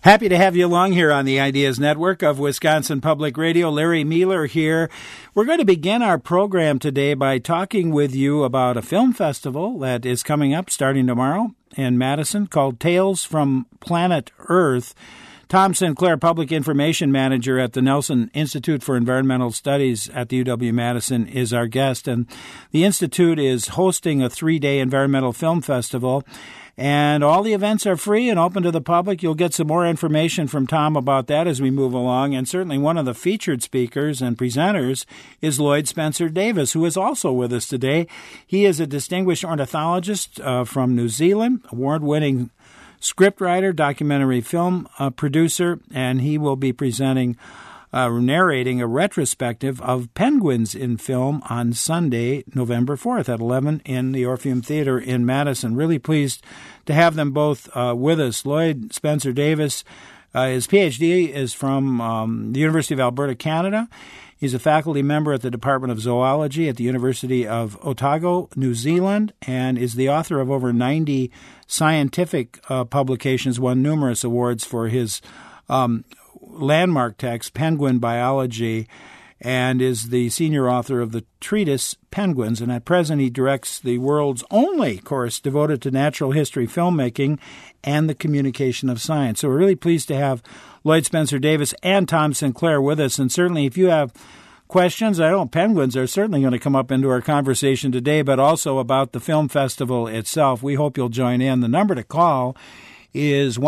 Happy to have you along here on the Ideas Network of Wisconsin Public Radio. Larry Mueller here. We're going to begin our program today by talking with you about a film festival that is coming up starting tomorrow in Madison called Tales from Planet Earth. Tom Sinclair, Public Information Manager at the Nelson Institute for Environmental Studies at the UW-Madison, is our guest. And the Institute is hosting a 3-day environmental film festival. And all the events are free and open to the public. You'll get some more information from Tom about that as we move along. And certainly one of the featured speakers and presenters is Lloyd Spencer Davis, who is also with us today. He is a distinguished ornithologist from New Zealand, award-winning scriptwriter, documentary film producer, and he will be narrating a retrospective of penguins in film on Sunday, November 4th at 11 in the Orpheum Theater in Madison. Really pleased to have them both with us. Lloyd Spencer Davis, his PhD is from the University of Alberta, Canada. He's a faculty member at the Department of Zoology at the University of Otago, New Zealand, and is the author of over 90 scientific publications, won numerous awards for his landmark text, Penguin Biology, and is the senior author of the treatise Penguins. And at present, he directs the world's only course devoted to natural history filmmaking and the communication of science. So we're really pleased to have Lloyd Spencer Davis and Tom Sinclair with us. And certainly if you have questions, I know penguins are certainly going to come up into our conversation today, but also about the film festival itself. We hope you'll join in. The number to call is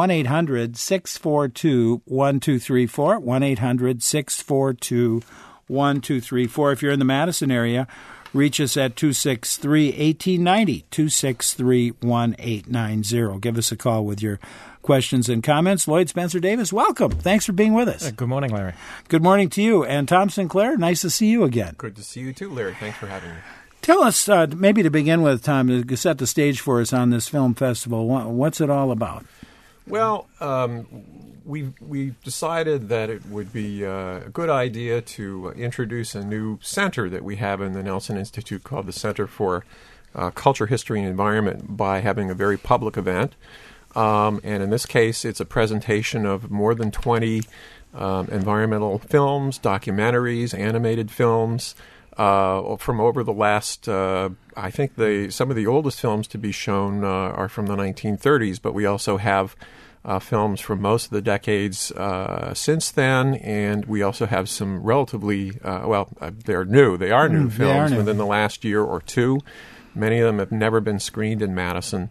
1-800-642-1234, 1-800-642-1234. If you're in the Madison area, reach us at 263-1890, 263-1890. Give us a call with your questions and comments. Lloyd Spencer Davis, welcome. Thanks for being with us. Good morning, Larry. Good morning to you. And Tom Sinclair, nice to see you again. Good to see you too, Larry. Thanks for having me. Tell us, maybe to begin with, Tom, to set the stage for us on this film festival, what's it all about? Well, we decided that it would be a good idea to introduce a new center that we have in the Nelson Institute called the Center for Culture, History, and Environment by having a very public event. And in this case, it's a presentation of more than 20 environmental films, documentaries, animated films, from over the last, I think some of the oldest films to be shown are from the 1930s, but we also have films from most of the decades since then, and we also have some relatively, they're new. They are new films within the last year or two. Many of them have never been screened in Madison.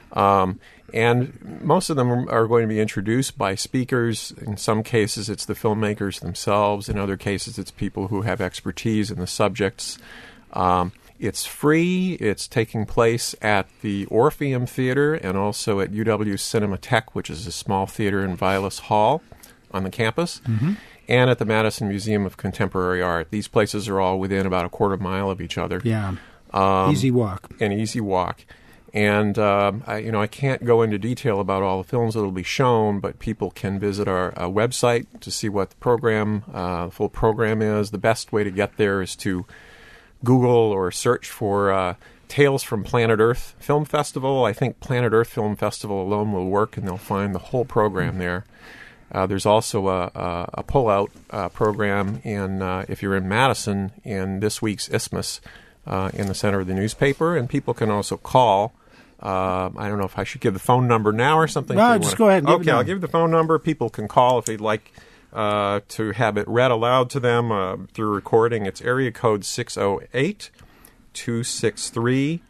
And most of them are going to be introduced by speakers. In some cases, it's the filmmakers themselves. In other cases, it's people who have expertise in the subjects. It's free. It's taking place at the Orpheum Theater and also at UW Cinematheque, which is a small theater in Vilas Hall on the campus, and at the Madison Museum of Contemporary Art. These places are all within about a quarter mile of each other. Yeah, easy walk. An easy walk. And, I can't go into detail about all the films that will be shown, but people can visit our website to see what the full program is. The best way to get there is to Google or search for Tales from Planet Earth Film Festival. I think Planet Earth Film Festival alone will work, and they'll find the whole program there. There's also a pull-out program if you're in Madison, in this week's Isthmus in the center of the newspaper, and people can also call. I don't know if I should give the phone number now or something. No, just go ahead. Okay, I'll give the phone number. People can call if they'd like to have it read aloud to them through recording. It's area code 608-263-9289.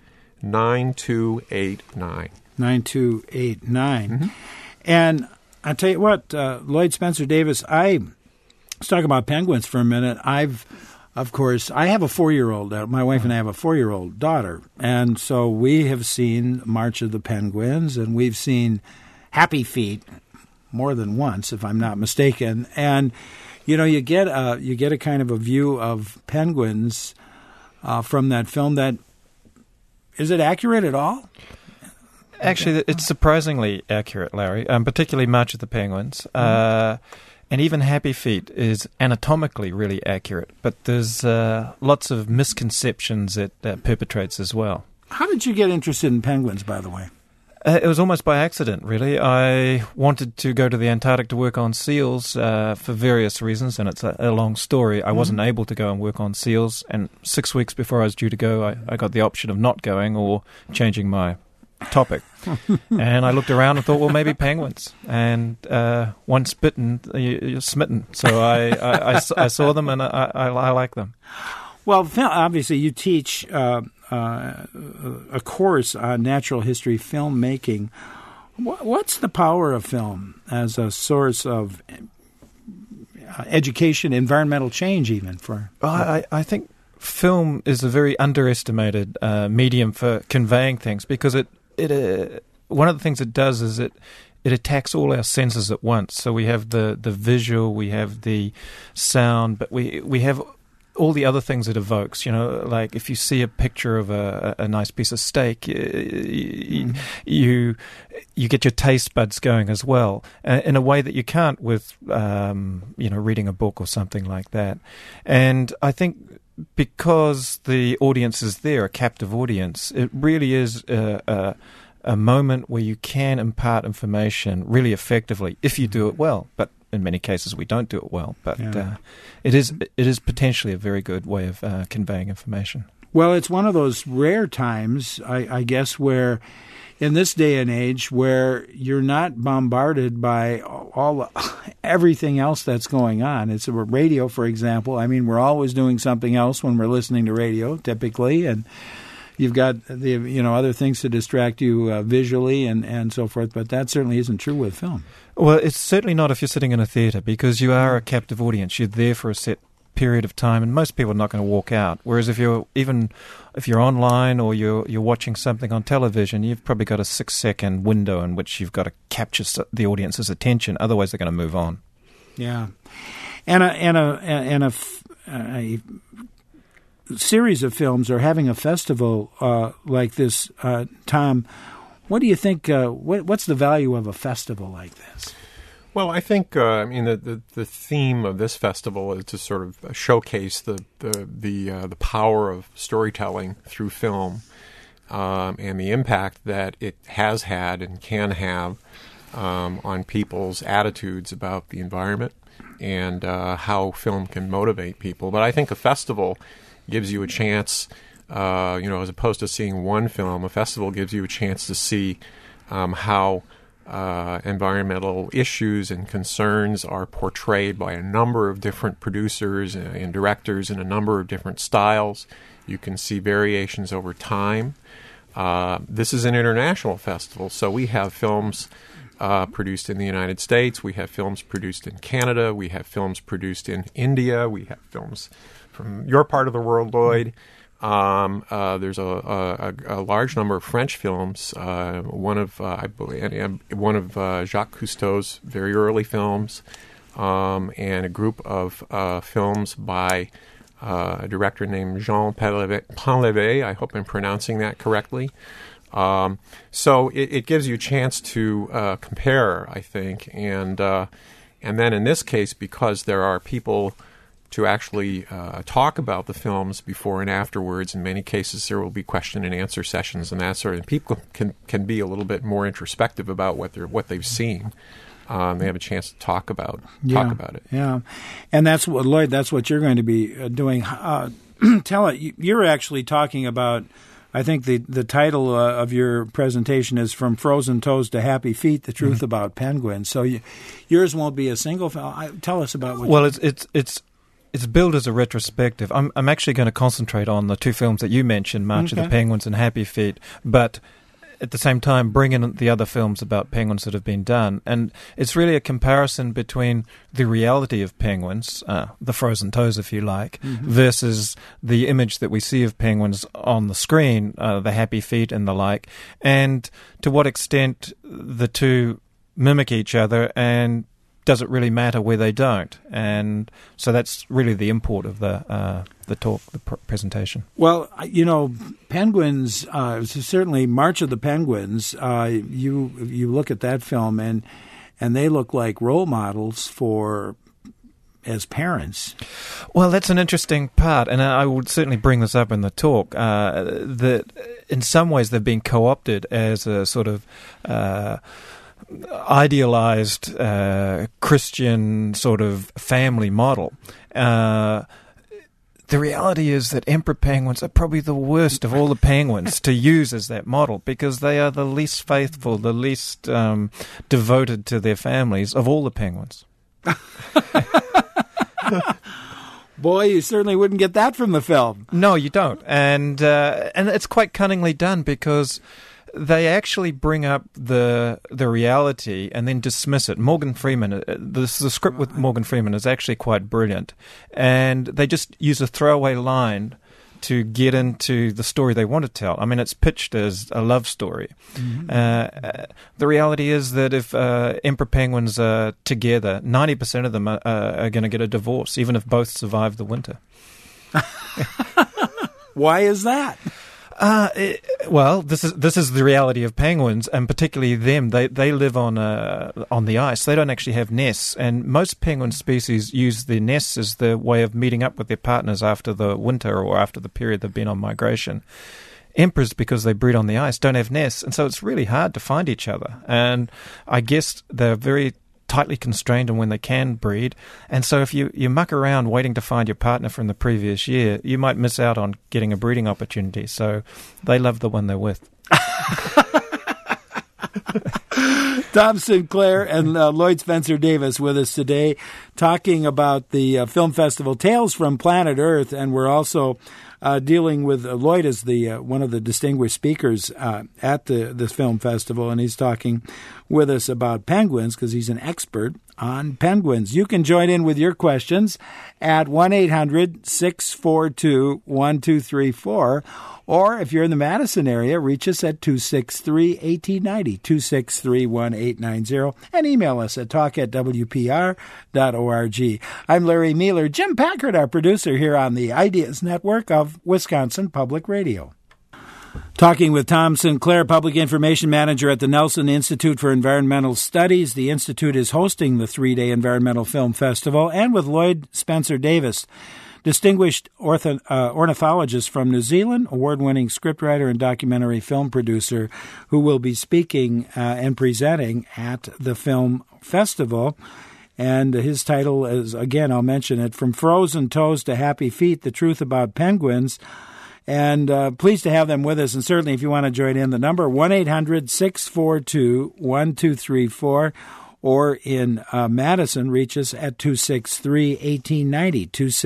9289. And I'll tell you what, Lloyd Spencer Davis, let's talk about penguins for a minute. Of course, I have a 4-year-old. My wife and I have a 4-year-old daughter. And so we have seen March of the Penguins, and we've seen Happy Feet more than once, if I'm not mistaken. And, you get a kind of a view of penguins from that film. Is it accurate at all? Actually, it's surprisingly accurate, Larry, particularly March of the Penguins. And even Happy Feet is anatomically really accurate, but there's lots of misconceptions it perpetrates as well. How did you get interested in penguins, by the way? It was almost by accident, really. I wanted to go to the Antarctic to work on seals for various reasons, and it's a long story. I wasn't able to go and work on seals, and 6 weeks before I was due to go, I got the option of not going or changing my topic. And I looked around and thought, well, maybe penguins. And once bitten, you're smitten. So I saw them, and I like them. Well, obviously, you teach a course on natural history filmmaking. What's the power of film as a source of education, environmental change, even for? I think film is a very underestimated medium for conveying things, because it one of the things it does is it attacks all our senses at once. So we have the visual, we have the sound, but we have all the other things it evokes. Like if you see a picture of a nice piece of steak, you get your taste buds going as well, in a way that you can't with reading a book or something like that. And I think because the audience is there, a captive audience, it really is a moment where you can impart information really effectively if you do it well. But in many cases, we don't do it well. But it is potentially a very good way of conveying information. Well, it's one of those rare times, I guess, where in this day and age where you're not bombarded by everything else that's going on. It's a radio, for example. I mean, we're always doing something else when we're listening to radio, typically, and you've got the other things to distract you visually and so forth. But that certainly isn't true with film. Well, it's certainly not if you're sitting in a theatre, because you are a captive audience. You're there for a set period of time, and most people are not going to walk out. Whereas if you're online or you're watching something on television, you've probably got a 6-second window in which you've got to capture the audience's attention. Otherwise, they're going to move on. Yeah, and a series of films, or having a festival like this, Tom. What do you think? What's the value of a festival like this? Well, I think the theme of this festival is to sort of showcase the power of storytelling through film, and the impact that it has had and can have on people's attitudes about the environment, and how film can motivate people. But I think a festival gives you a chance, as opposed to seeing one film, a festival gives you a chance to see how environmental issues and concerns are portrayed by a number of different producers and directors in a number of different styles. You can see variations over time. This is an international festival, so we have films produced in the United States, we have films produced in Canada, we have films produced in India, we have films from your part of the world, Lloyd. There's a large number of French films. One of Jacques Cousteau's very early films, and a group of films by a director named Jean Painlevé. I hope I'm pronouncing that correctly. So it gives you a chance to compare, I think, and then in this case, because there are people to actually talk about the films before and afterwards. In many cases, there will be question and answer sessions and that sort of. And people can be a little bit more introspective about what they've seen. They have a chance to talk about it. Yeah, and that's what Lloyd. That's what you're going to be doing. Tell it. You're actually talking about. I think the title of your presentation is From Frozen Toes to Happy Feet: The Truth About Penguins. So yours won't be a single film. Tell us about what. Well, it's billed as a retrospective. I'm actually going to concentrate on the two films that you mentioned, March of the Penguins and Happy Feet, but at the same time bring in the other films about penguins that have been done. And it's really a comparison between the reality of penguins, the frozen toes if you like, versus the image that we see of penguins on the screen, the Happy Feet and the like, and to what extent the two mimic each other, and does it really matter where they don't? And so that's really the import of the talk, the presentation. Well, penguins, certainly March of the Penguins, you look at that film and they look like role models for as parents. Well, that's an interesting part, and I would certainly bring this up in the talk, that in some ways they've been co-opted as a sort of idealized Christian sort of family model. The reality is that emperor penguins are probably the worst of all the penguins to use as that model, because they are the least faithful, the least devoted to their families of all the penguins. Boy, you certainly wouldn't get that from the film. No, you don't. And it's quite cunningly done, because they actually bring up the reality and then dismiss it. Morgan Freeman, the script with Morgan Freeman is actually quite brilliant, and they just use a throwaway line to get into the story they want to tell. I mean, it's pitched as a love story. Mm-hmm. The reality is that if emperor penguins are together, 90% of them are going to get a divorce, even if both survive the winter. Why is that? Well, this is the reality of penguins, and particularly them. They live on the ice. They don't actually have nests, and most penguin species use their nests as the way of meeting up with their partners after the winter or after the period they've been on migration. Emperors, because they breed on the ice, don't have nests, and so it's really hard to find each other. And I guess they're very tightly constrained in when they can breed, and so if you muck around waiting to find your partner from the previous year, you might miss out on getting a breeding opportunity. So they love the one they're with. Tom Sinclair and Lloyd Spencer Davis with us today, talking about the film festival Tales from Planet Earth, and we're also dealing with Lloyd as the one of the distinguished speakers at this film festival, and he's talking with us about penguins because he's an expert on penguins. You can join in with your questions at 1-800-642-1234, or if you're in the Madison area, reach us at 263-1890, 263-1890, and email us at talk@wpr.org. I'm Larry Mealer. Jim Packard, our producer here on the Ideas Network of Wisconsin Public Radio. Talking with Tom Sinclair, Public Information Manager at the Nelson Institute for Environmental Studies. The Institute is hosting the 3-day Environmental Film Festival, and with Lloyd Spencer Davis, distinguished ornithologist from New Zealand, award-winning scriptwriter and documentary film producer, who will be speaking and presenting at the film festival. And his title is, again, I'll mention it, From Frozen Toes to Happy Feet, The Truth About Penguins. And pleased to have them with us. And certainly if you want to join in, the number 1-800-642-1234, or in Madison, reach us at 263-1890,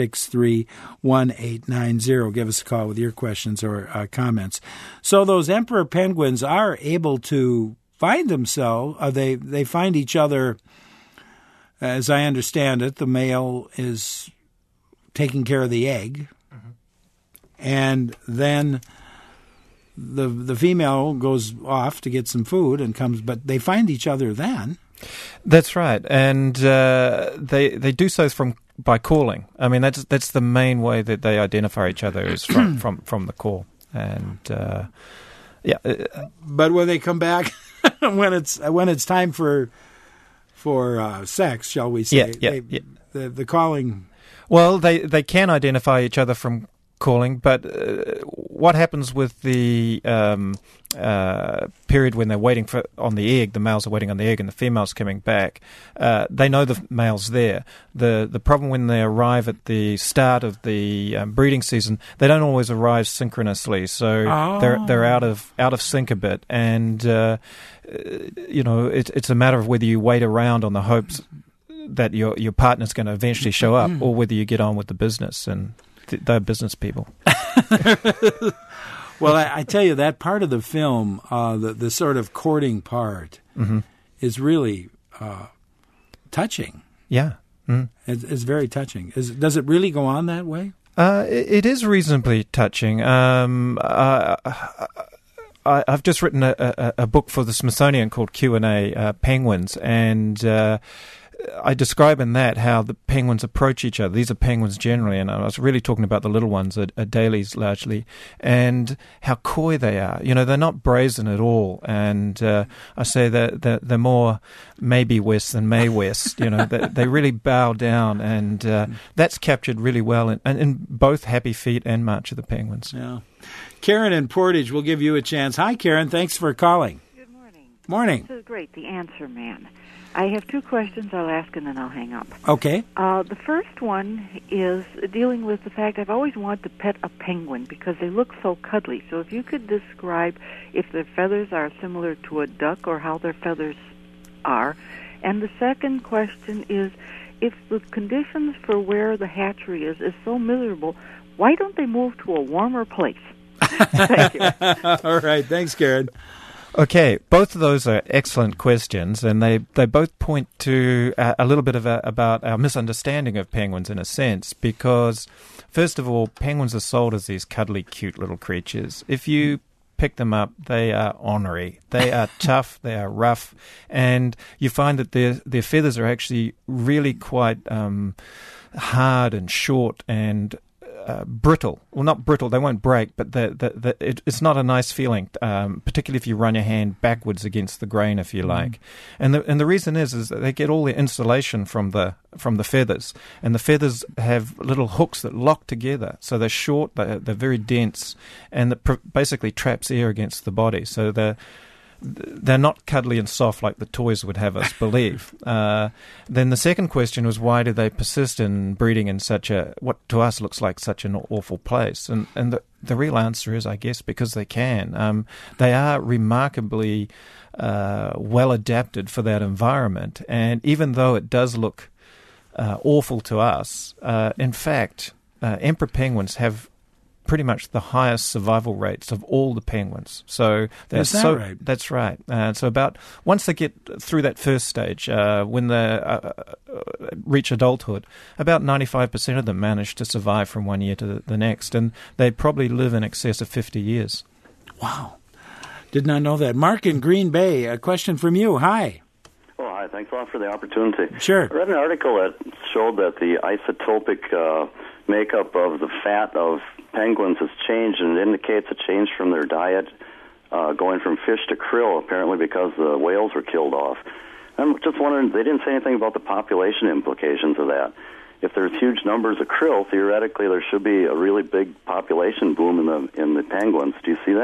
263-1890. Give us a call with your questions or comments. So those emperor penguins are able to find themselves, they find each other, as I understand it, the male is taking care of the egg. And then the female goes off to get some food and comes, but they find each other then. That's right, and they do so by calling. I mean, that's the main way that they identify each other, is from the call. And yeah, but when they come back, when it's time for sex, shall we say? The calling. Well, they can identify each other from calling, but what happens with the period when they're waiting on the egg, the males are waiting on the egg and the female's coming back, they know the male's there. The problem when they arrive at the start of the breeding season, they don't always arrive synchronously, so they're out of sync a bit, and it's a matter of whether you wait around on the hopes that your partner's going to eventually show up, or whether you get on with the business. And they're business people. Well, I tell you, that part of the film, the sort of courting part, is really touching. Yeah. Mm. It's very touching. Does it really go on that way? It is reasonably touching. I've just written a book for the Smithsonian called Q&A, Penguins, and I describe in that how the penguins approach each other. These are penguins generally, and I was really talking about the little ones, adelies largely, and how coy they are. They're not brazen at all, and I say that they're more maybe West than May West. They really bow down, and that's captured really well in both Happy Feet and March of the Penguins. Yeah. Karen in Portage, we'll give you a chance. Hi, Karen. Thanks for calling. Good morning. Morning. This is great, the answer man. I have two questions I'll ask and then I'll hang up. Okay. The first one is dealing with the fact I've always wanted to pet a penguin because they look so cuddly. So if you could describe if their feathers are similar to a duck or how their feathers are. And the second question is, if the conditions for where the hatchery is so miserable, why don't they move to a warmer place? Thank you. All right. Thanks, Karen. Okay, both of those are excellent questions, and they both point to a little bit about our misunderstanding of penguins in a sense, because, first of all, penguins are sold as these cuddly, cute little creatures. If you pick them up, they are ornery. They are tough, they are rough, and you find that their feathers are actually really quite hard and short and brittle. Well, not brittle, they won't break, but it's not a nice feeling, particularly if you run your hand backwards against the grain, if you like. And the reason is that they get all their insulation from the feathers, and the feathers have little hooks that lock together, so they're short, they're very dense, and that basically traps air against the body, so they're not cuddly and soft like the toys would have us believe. Then the second question was, why do they persist in breeding in what to us looks like such an awful place? And the real answer is, I guess, because they can. They are remarkably well adapted for that environment. And even though it does look awful to us, in fact, emperor penguins have pretty much the highest survival rates of all the penguins. So that's right? That's right. So about once they get through that first stage, when they reach adulthood, about 95% of them manage to survive from one year to the next, and they probably live in excess of 50 years. Wow. Did not know that. Mark in Green Bay, a question from you. Hi. Oh, hi. Thanks a lot for the opportunity. Sure. I read an article that showed that the isotopic makeup of the fat of penguins has changed, and it indicates a change from their diet going from fish to krill, apparently because the whales were killed off. I'm just wondering, they didn't say anything about the population implications of that. If there's huge numbers of krill, theoretically there should be a really big population boom in the penguins. Do you see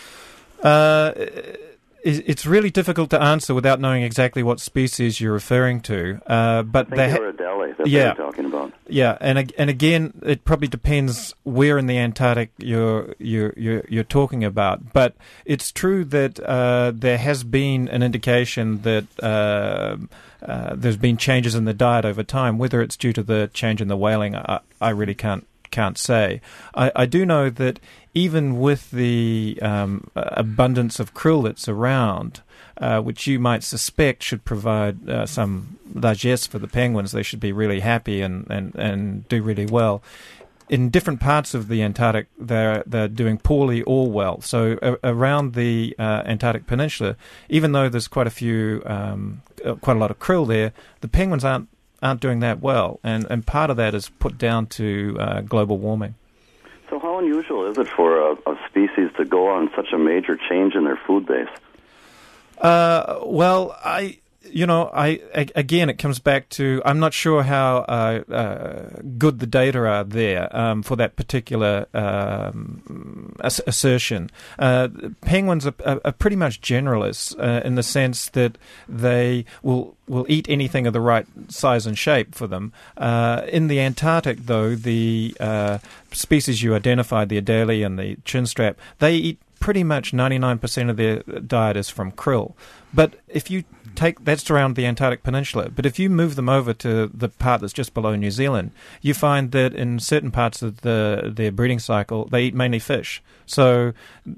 that? It's really difficult to answer without knowing exactly what species you're referring to. But I think they were Adelie that they were talking about. Yeah, and again, it probably depends where in the Antarctic you're talking about. But it's true that there has been an indication that there's been changes in the diet over time. Whether it's due to the change in the whaling, I really can't say. I do know that even with the abundance of krill that's around, which you might suspect should provide some largesse for the penguins, they should be really happy and do really well. In different parts of the Antarctic, they're doing poorly or well. So around the Antarctic Peninsula, even though there's quite a lot of krill there, the penguins aren't doing that well, and part of that is put down to global warming. So how unusual is it for a species to go on such a major change in their food base? Well, again, it comes back to, I'm not sure how good the data are there for that particular assertion. Penguins are pretty much generalists in the sense that they will eat anything of the right size and shape for them. In the Antarctic, though, the species you identified, the Adelie and the chinstrap, they eat pretty much 99% of their diet is from krill. But if you that's around the Antarctic Peninsula. But if you move them over to the part that's just below New Zealand, you find that in certain parts of their breeding cycle, they eat mainly fish. So,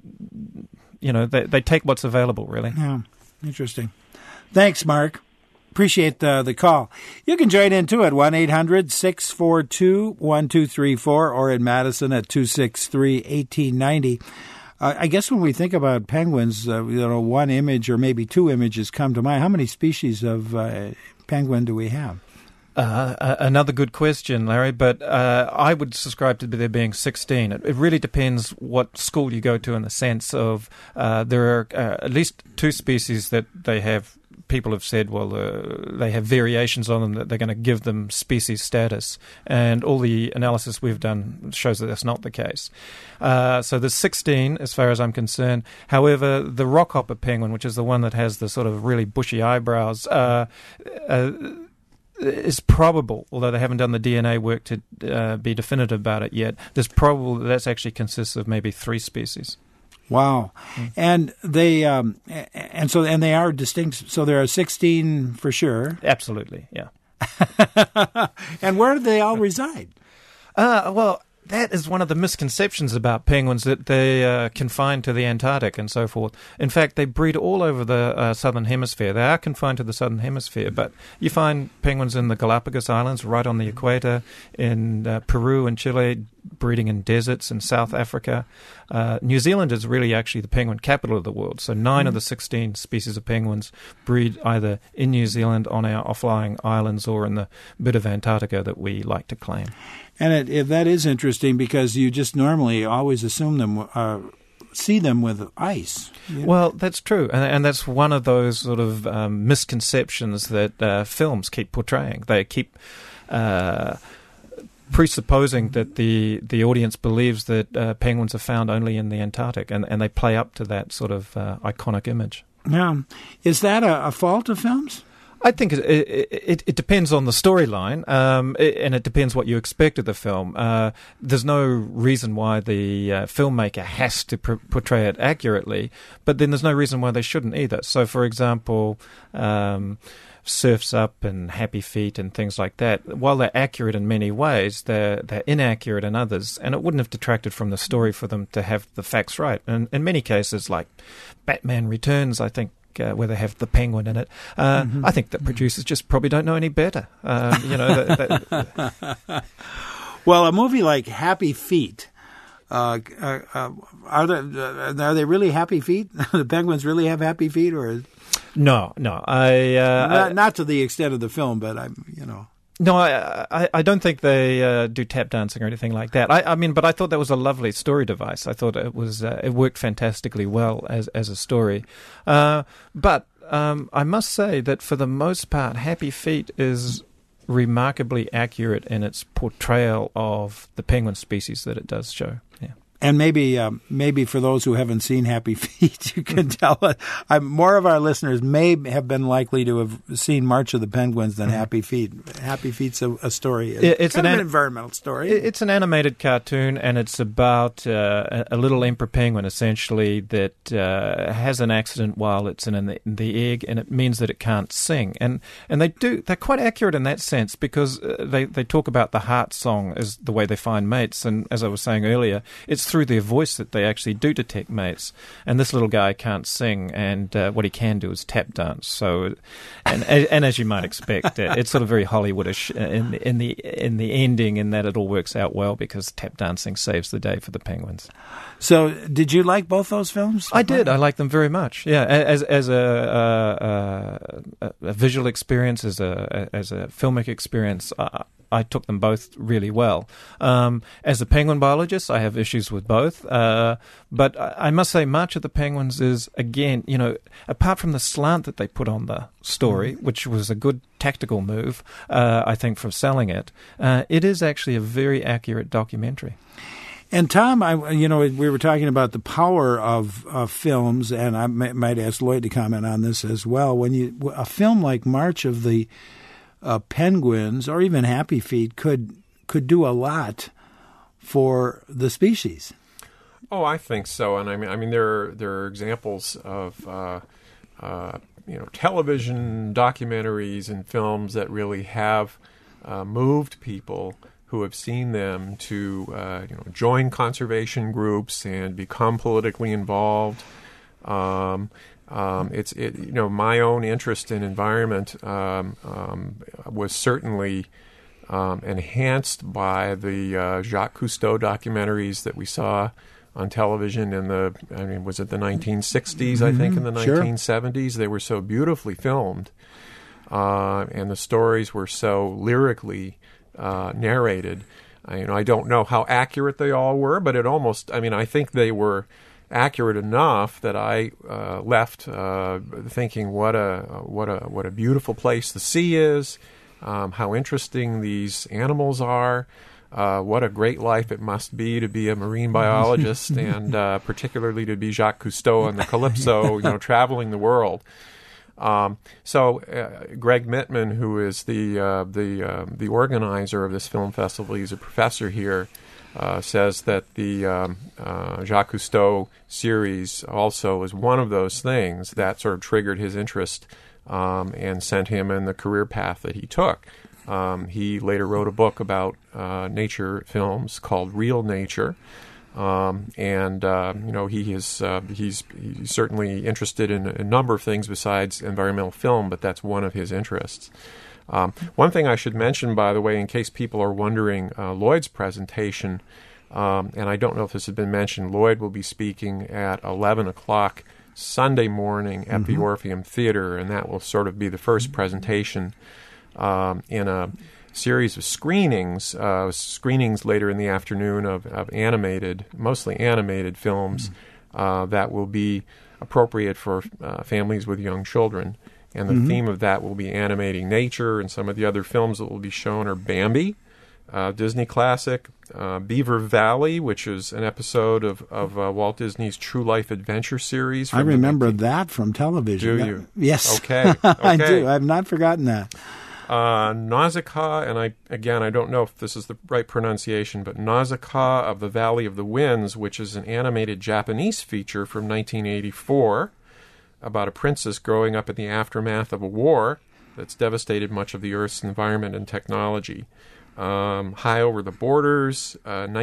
they take what's available, really. Yeah, interesting. Thanks, Mark. Appreciate the call. You can join in, too, at 1-800-642-1234 or in Madison at 263-1890. I guess when we think about penguins, one image or maybe two images come to mind. How many species of penguin do we have? Another good question, Larry, but I would subscribe to there being 16. It really depends what school you go to, in the sense of there are at least 2 species that they have. People have said, well, they have variations on them that they're going to give them species status, and all the analysis we've done shows that that's not the case. So there's 16 as far as I'm concerned. However, the rockhopper penguin, which is the one that has the sort of really bushy eyebrows, is probable, although they haven't done the DNA work to be definitive about it yet. There's probable that actually consists of maybe 3 species. Wow, and they and they are distinct. So there are 16 for sure. Absolutely, yeah. And where do they all reside? Well, that is one of the misconceptions about penguins, that they are confined to the Antarctic and so forth. In fact, they breed all over the southern hemisphere. They are confined to the southern hemisphere, but you find penguins in the Galapagos Islands, right on the equator, in Peru and Chile, breeding in deserts in South Africa. New Zealand is really actually the penguin capital of the world. So 9 of the 16 species of penguins breed either in New Zealand on our off-lying islands or in the bit of Antarctica that we like to claim. And that is interesting, because you just normally always assume them, see them with ice. Yeah. Well, that's true. And that's one of those sort of misconceptions that films keep portraying. They keep presupposing that the audience believes that penguins are found only in the Antarctic, and they play up to that sort of iconic image. Yeah. Is that a fault of films? I think it depends on the storyline, and it depends what you expect of the film. There's no reason why the filmmaker has to portray it accurately, but then there's no reason why they shouldn't either. So, for example, Surf's Up and Happy Feet and things like that, while they're accurate in many ways, they're inaccurate in others, and it wouldn't have detracted from the story for them to have the facts right. And in many cases, like Batman Returns, I think, where they have the penguin in it. I think that producers just probably don't know any better. Well, a movie like Happy Feet, are they really happy feet? The penguins really have happy feet, or no? Not to the extent of the film, but No, I don't think they do tap dancing or anything like that. But I thought that was a lovely story device. I thought it was it worked fantastically well as a story. But I must say that for the most part, Happy Feet is remarkably accurate in its portrayal of the penguin species that it does show. Yeah. And maybe for those who haven't seen Happy Feet, you can tell it. More of our listeners may have been likely to have seen March of the Penguins than Happy Feet. Happy Feet's a story. It's an environmental story. It's an animated cartoon, and it's about a little emperor penguin, essentially, that has an accident while it's in the egg, and it means that it can't sing. And they're quite accurate in that sense, because they talk about the heart song as the way they find mates. And as I was saying earlier, it's through their voice that they actually do detect mates. And this little guy can't sing, and what he can do is tap dance. So, and as you might expect, it's sort of very Hollywoodish in the ending, in that it all works out well because tap dancing saves the day for the penguins. So, did you like both those films? I did. I liked them very much. Yeah, as a visual experience, as a filmic experience. I took them both really well. As a penguin biologist, I have issues with both. But I must say, March of the Penguins is, again, apart from the slant that they put on the story, which was a good tactical move, I think, for selling it, it is actually a very accurate documentary. And Tom, we were talking about the power of films, and I might ask Lloyd to comment on this as well. When a film like March of the Penguins, or even Happy Feet, could do a lot for the species. Oh, I think so. And I mean, there are examples of television documentaries and films that really have moved people who have seen them to join conservation groups and become politically involved. My own interest in environment was certainly enhanced by the Jacques Cousteau documentaries that we saw on television was it the 1960s? I think in the 1970s. They were so beautifully filmed. and the stories were so lyrically narrated. I don't know how accurate they all were, but I think they were accurate enough that I left thinking what a beautiful place the sea is, how interesting these animals are, what a great life it must be to be a marine biologist, and particularly to be Jacques Cousteau on the Calypso, traveling the world. So Greg Mittman, who is the organizer of this film festival, he's a professor here, says that the Jacques Cousteau series also is one of those things that sort of triggered his interest and sent him in the career path that he took. He later wrote a book about nature films called Real Nature. He's certainly interested in a number of things besides environmental film, but that's one of his interests. One thing I should mention, by the way, in case people are wondering, Lloyd's presentation, and I don't know if this has been mentioned, Lloyd will be speaking at 11 o'clock Sunday morning at the Orpheum Theater, and that will sort of be the first presentation in a series of screenings later in the afternoon of mostly animated films that will be appropriate for families with young children. And the theme of that will be animating nature, and some of the other films that will be shown are Bambi, Disney classic, Beaver Valley, which is an episode of Walt Disney's True Life Adventure series. I remember that from television. Do you? Yes. Okay. I do. I've not forgotten that. Nausicaa, and I don't know if this is the right pronunciation, but Nausicaa of the Valley of the Winds, which is an animated Japanese feature from 1984 about a princess growing up in the aftermath of a war that's devastated much of the Earth's environment and technology. High Over the Borders,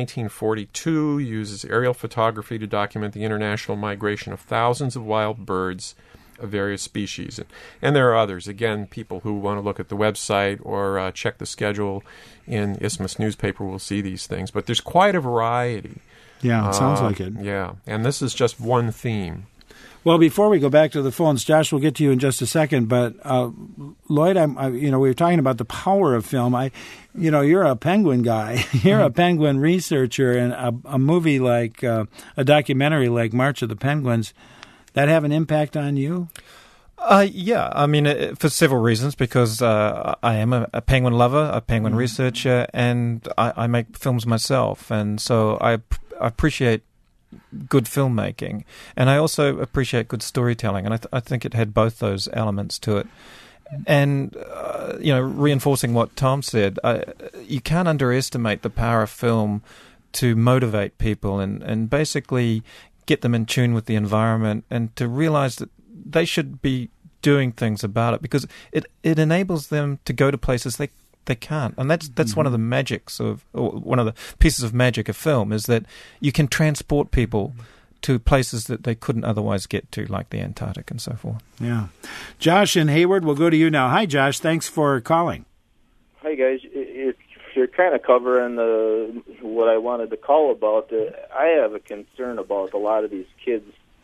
1942, uses aerial photography to document the international migration of thousands of wild birds of various species. And there are others. Again, people who want to look at the website or check the schedule in Isthmus newspaper will see these things. But there's quite a variety. Yeah, it sounds like it. Yeah, and this is just one theme. Well, before we go back to the phones, Josh, we'll get to you in just a second. But Lloyd, we were talking about the power of film. You're a Penguin guy. You're a Penguin researcher, and a movie like a documentary like March of the Penguins, that have an impact on you? Yeah, I mean, for several reasons, because I am a penguin lover, a penguin researcher, and I make films myself, and so I appreciate good filmmaking, and I also appreciate good storytelling, and I think it had both those elements to it. And, reinforcing what Tom said, you can't underestimate the power of film to motivate people and basically get them in tune with the environment and to realize that they should be doing things about it, because it enables them to go to places they can't. And that's one of the magics or one of the pieces of magic of film, is that you can transport people to places that they couldn't otherwise get to, like the Antarctic and so forth. Yeah. Josh in Hayward, we'll go to you now. Hi, Josh. Thanks for calling. Hi, guys. You're kind of covering what I wanted to call about. I have a concern about a lot of these kids'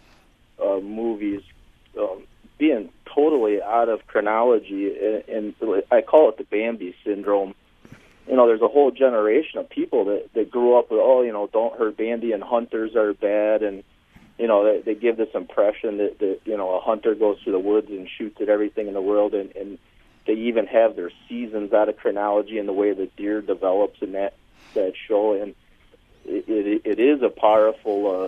movies being totally out of chronology, and I call it the Bambi syndrome. There's a whole generation of people that grew up with, don't hurt Bambi and hunters are bad, and they give this impression that a hunter goes through the woods and shoots at everything in the world, and they even have their seasons out of chronology and the way the deer develops in that show. And it is a powerful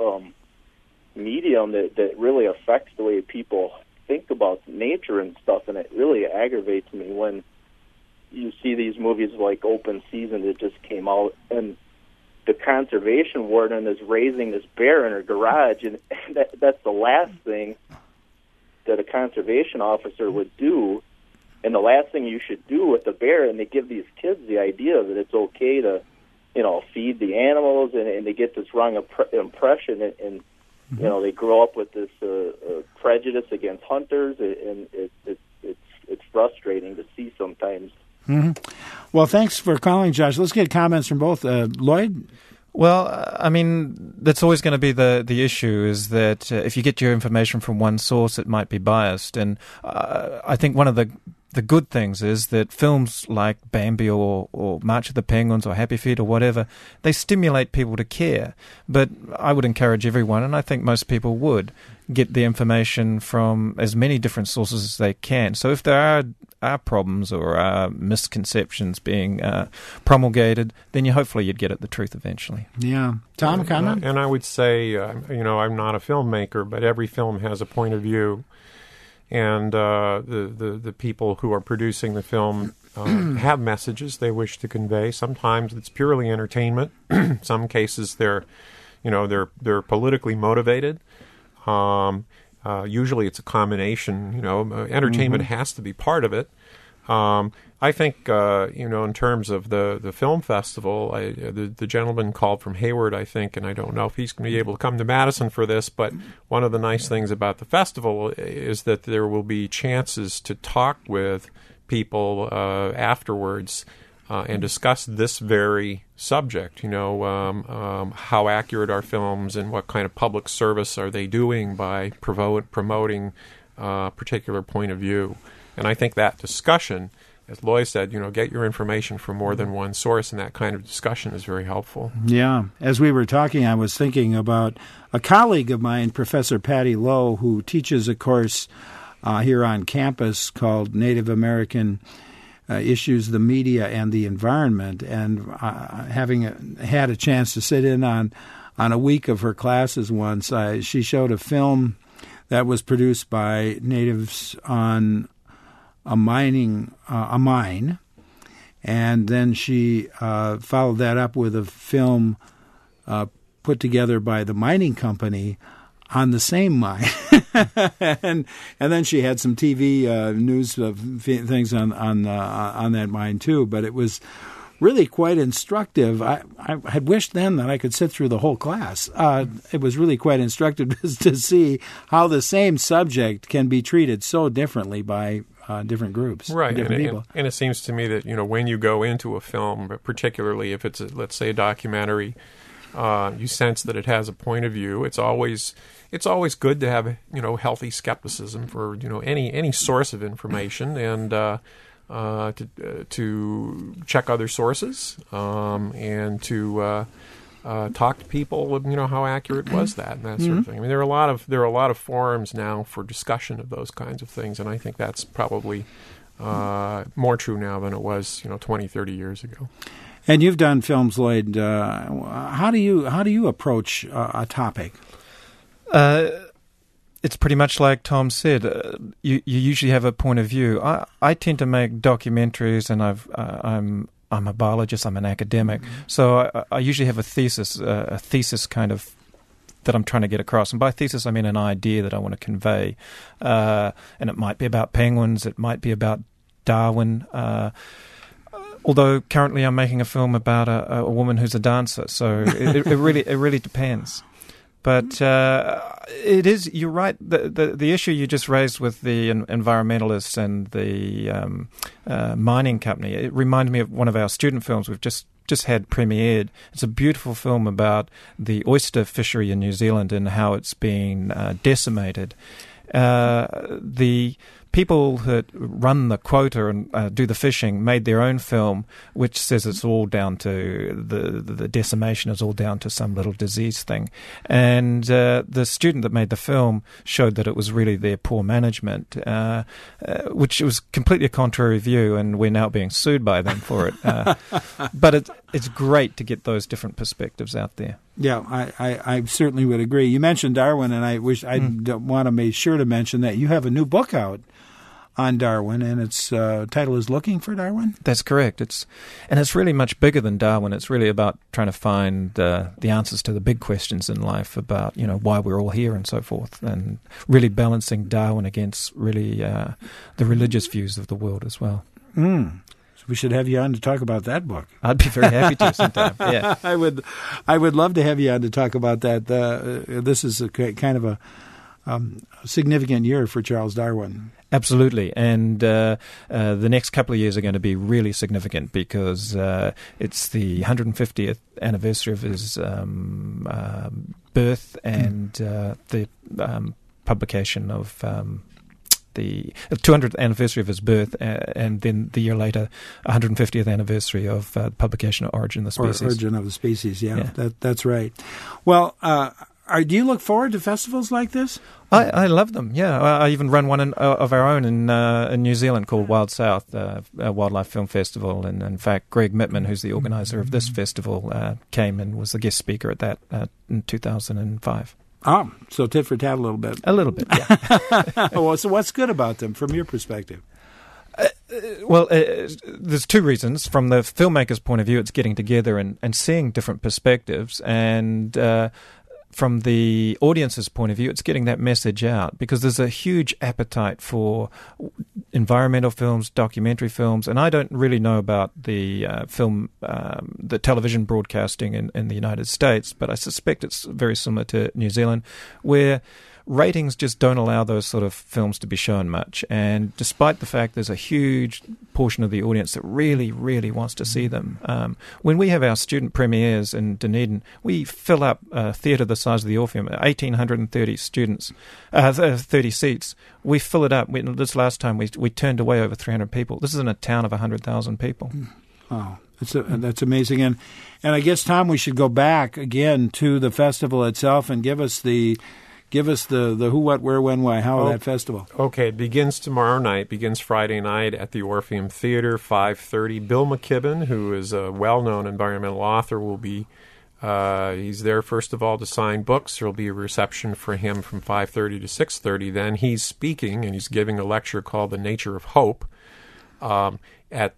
medium that really affects the way people think about nature and stuff, and it really aggravates me when you see these movies like Open Season that just came out, and the conservation warden is raising this bear in her garage, and that's the last thing that a conservation officer would do, and the last thing you should do with the bear. And they give these kids the idea that it's okay to, feed the animals, and they get this wrong impression, and they grow up with this prejudice against hunters, and it's frustrating to see sometimes. Mm-hmm. Well, thanks for calling, Josh. Let's get comments from both. Lloyd? Well, I mean, that's always going to be the issue, is that if you get your information from one source, it might be biased. And I think one of the the good things is that films like Bambi or March of the Penguins or Happy Feet or whatever, they stimulate people to care. But I would encourage everyone, and I think most people would, get the information from as many different sources as they can. So if there are problems or are misconceptions being promulgated, then hopefully you'd get at the truth eventually. Yeah. Tom, comment? And I would say, I'm not a filmmaker, but every film has a point of view. And the people who are producing the film have messages they wish to convey. Sometimes it's purely entertainment. Some cases they're politically motivated. Usually it's a combination. Entertainment has to be part of it. I think, in terms of the film festival, the gentleman called from Hayward, I think, and I don't know if he's going to be able to come to Madison for this, but one of the nice things about the festival is that there will be chances to talk with people afterwards and discuss this very subject, how accurate are films and what kind of public service are they doing by promoting a particular point of view. And I think that discussion, as Loy said, get your information from more than one source, and that kind of discussion is very helpful. Yeah. As we were talking, I was thinking about a colleague of mine, Professor Patty Lowe, who teaches a course here on campus called Native American Issues, the Media, and the Environment. And having had a chance to sit in on a week of her classes once, she showed a film that was produced by natives on a mine, and then she followed that up with a film put together by the mining company on the same mine, and then she had some TV news of things on that mine too. But it was really quite instructive. I had wished then that I could sit through the whole class. It was really quite instructive to see how the same subject can be treated so differently by different groups, right? Different people. And it seems to me that when you go into a film, but particularly if it's let's say a documentary, you sense that it has a point of view. It's always good to have healthy skepticism for any source of information and to check other sources and to talk to people. How accurate was that and that sort of thing. I mean, there are a lot of forums now for discussion of those kinds of things, and I think that's probably more true now than it was 20, 30 years ago. And you've done films, Lloyd. How do you approach a topic? It's pretty much like Tom said. You usually have a point of view. I tend to make documentaries, and I'm a biologist. I'm an academic, so I usually have a thesis kind of that I'm trying to get across. And by thesis, I mean an idea that I want to convey. And it might be about penguins. It might be about Darwin. Although currently I'm making a film about a woman who's a dancer, so it really depends. But it is, you're right, the issue you just raised with the environmentalists and the mining company, it reminded me of one of our student films we've just had premiered. It's a beautiful film about the oyster fishery in New Zealand and how it's been decimated. The people that run the quota and do the fishing made their own film, which says it's all down to the decimation is all down to some little disease thing. And the student that made the film showed that it was really their poor management, which was completely a contrary view, and we're now being sued by them for it. But it's great to get those different perspectives out there. Yeah, I certainly would agree. You mentioned Darwin, and I wish I want to make sure to mention that you have a new book out on Darwin, and its title is Looking for Darwin? That's correct. It's really much bigger than Darwin. It's really about trying to find the answers to the big questions in life about, why we're all here and so forth, and really balancing Darwin against really the religious views of the world as well. So we should have you on to talk about that book. I'd be very happy to sometime. Yeah, I would love to have you on to talk about that. This is a kind of a significant year for Charles Darwin. Absolutely, and the next couple of years are going to be really significant because it's the 150th anniversary of his birth and the publication of the 200th anniversary of his birth, and then the year later, 150th anniversary of the publication of Origin of the Species. Origin of the Species, yeah. That's right. Well, do you look forward to festivals like this? I love them, yeah. I even run one of our own in New Zealand called Wild South, a wildlife film festival. And in fact, Greg Mittman, who's the organizer of this festival, came and was the guest speaker at that in 2005. Oh, so tit for tat a little bit. A little bit, yeah. Well, so what's good about them from your perspective? There's two reasons. From the filmmaker's point of view, it's getting together and seeing different perspectives, and from the audience's point of view, it's getting that message out, because there's a huge appetite for environmental films, documentary films, and I don't really know about the the television broadcasting in the United States, but I suspect it's very similar to New Zealand, where ratings just don't allow those sort of films to be shown much. And despite the fact there's a huge portion of the audience that really, really wants to see them, when we have our student premieres in Dunedin, we fill up a theatre the size of the Orpheum, 1,830 students, 30 seats. We fill it up. This last time we turned away over 300 people. This is in a town of 100,000 people. Oh, that's amazing. And I guess, Tom, we should go back again to the festival itself and give us the who, what, where, when, why, how of that festival. Okay, it begins tomorrow night, begins Friday night at the Orpheum Theater, 5:30. Bill McKibben, who is a well-known environmental author, will be, he's there first of all to sign books. There will be a reception for him from 5:30 to 6:30. Then he's speaking, and he's giving a lecture called The Nature of Hope. At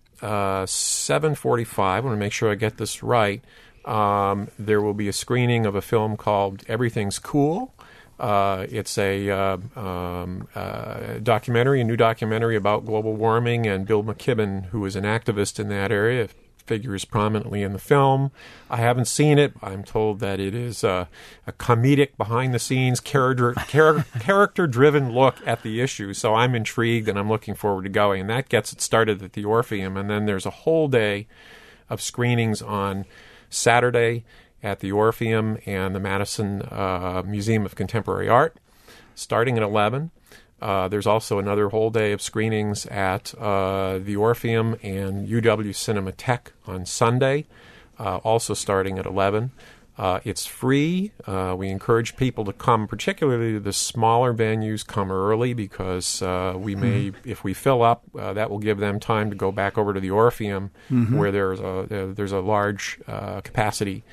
7:45, I want to make sure I get this right, there will be a screening of a film called Everything's Cool. It's a documentary, a new documentary about global warming, and Bill McKibben, who is an activist in that area, figures prominently in the film. I haven't seen it. I'm told that it is a comedic, behind-the-scenes, character-driven look at the issue, so I'm intrigued and I'm looking forward to going. And that gets it started at the Orpheum, and then there's a whole day of screenings on Saturday at the Orpheum and the Madison Museum of Contemporary Art, starting at 11. There's also another whole day of screenings at the Orpheum and UW Cinematheque on Sunday, also starting at 11. It's free. We encourage people to come, particularly the smaller venues, come early, because we may, if we fill up, that will give them time to go back over to the Orpheum, where there's a large capacity.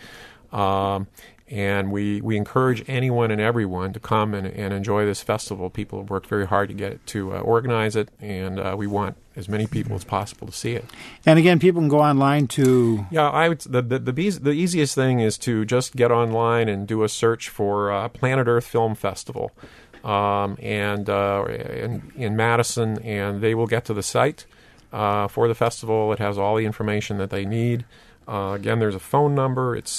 And we encourage anyone and everyone to come and enjoy this festival. People have worked very hard to get it, to organize it, and we want as many people as possible to see it. And again, people can go online to... Yeah, the easiest thing is to just get online and do a search for Planet Earth Film Festival, in Madison, and they will get to the site for the festival. It has all the information that they need. Again, there's a phone number. It's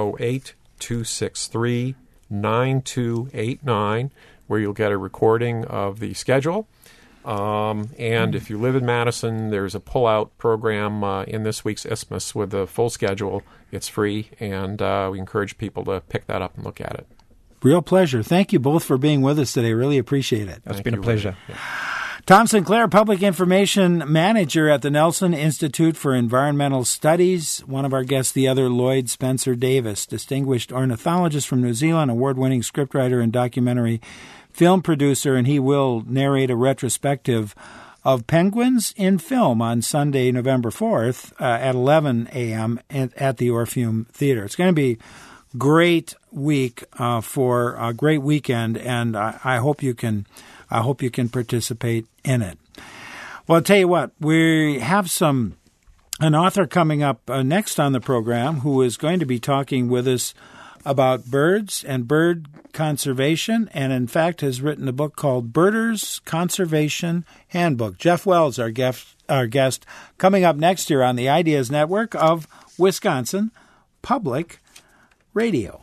608-263-9289, where you'll get a recording of the schedule. And if you live in Madison, there's a pull-out program in this week's Isthmus with the full schedule. It's free, and we encourage people to pick that up and look at it. Real pleasure. Thank you both for being with us today. Really appreciate it. It's been a pleasure. Yeah. Tom Sinclair, Public Information Manager at the Nelson Institute for Environmental Studies. One of our guests, the other, Lloyd Spencer Davis, distinguished ornithologist from New Zealand, award-winning scriptwriter and documentary film producer, and he will narrate a retrospective of penguins in film on Sunday, November 4th at 11 a.m. at the Orpheum Theater. It's going to be a great week for a great weekend, and I hope you can participate in it. Well, I'll tell you what, we have an author coming up next on the program who is going to be talking with us about birds and bird conservation, and in fact has written a book called Birders Conservation Handbook. Jeff Wells, our guest, coming up next year on the Ideas Network of Wisconsin Public Radio.